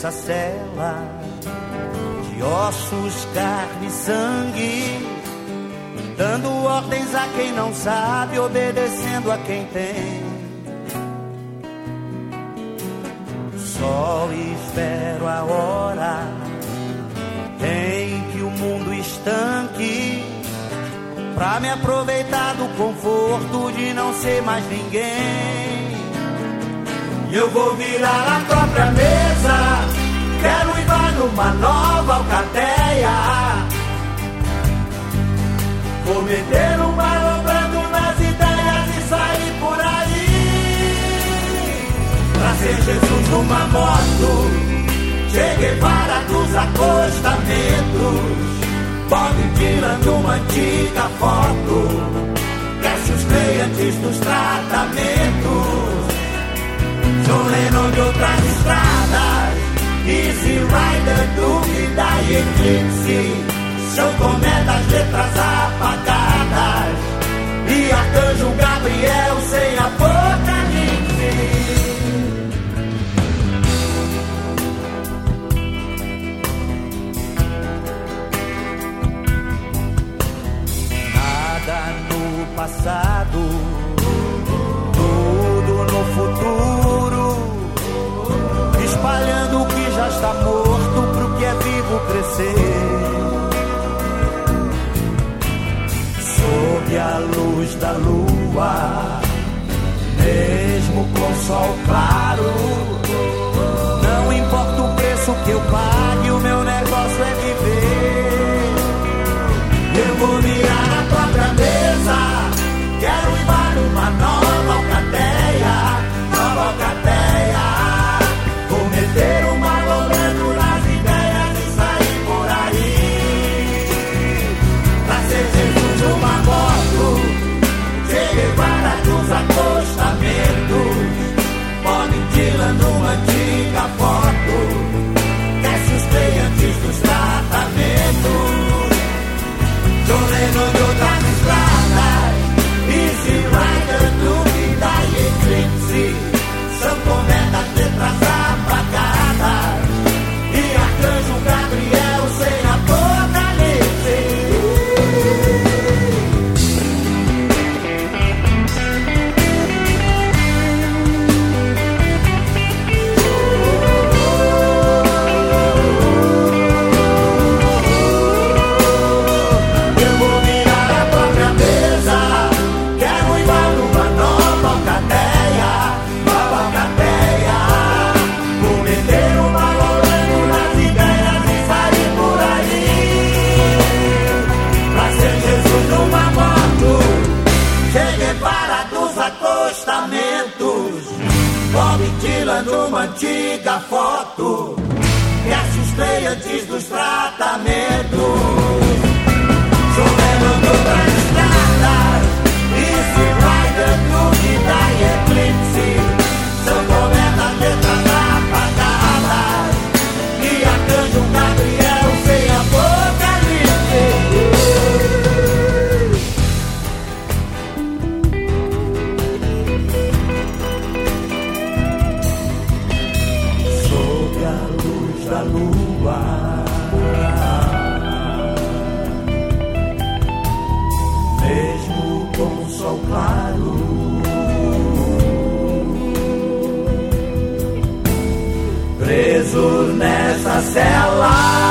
nessa cela de ossos, carne e sangue, dando ordens a quem não sabe, obedecendo a quem tem. Só espero a hora em que o mundo estanque, pra me aproveitar do conforto de não ser mais ninguém. E eu vou virar a própria mesa, quero ir numa nova alcateia. Vou meter um malobrando nas ideias e sair por aí. Pra ser Jesus numa moto, Che Guevara dos acostamentos, Bob Dylan numa antiga foto, Cassius Clay antes dos tratamentos, John Lennon de outras estradas, Easy Rider, dúvida e eclipse, São Tomé das letras apagadas e Arcanjo Gabriel sem apocalipse. Nada no passado, tudo no futuro, espalhando o que já está morto pro que é vivo crescer. Sob a luz da lua, mesmo com sol claro, não importa o preço que eu pague, o meu negócio é viver. Eu vou virar a própria mesa, quero ir para uma nova alcateia, nova alcateia. Vou meter um malogrando nas ideias e sair por aí. Pra ser Jesus numa moto, Che Guevara dos acostamentos, Bob Dylan numa antiga foto, Cassius Clay antes dos tratamentos, John Lennon de outras estradas, Easy Rider, dúvida e eclipse, São Tomé das letras apagadas e Arcanjo Gabriel sem apocalipse. Eu vou virar a própria mesa, quero ir numa nova alcateia, nova alcateia. Vou meter um malogrando nas ideias e sair por aí. Pra ser Jesus numa moto, Che Guevara dos acostamentos, Bob Dylan numa antiga foto, Cassius Clay antes dos tratamentos, John Lennon de outras estradas, Easy Rider, dúvida e eclipse, São Tomé das letras apagadas e Arcanjo Gabriel sem apocalipse. Sob a luz da lua, mesmo com o sol claro, preso nessa cela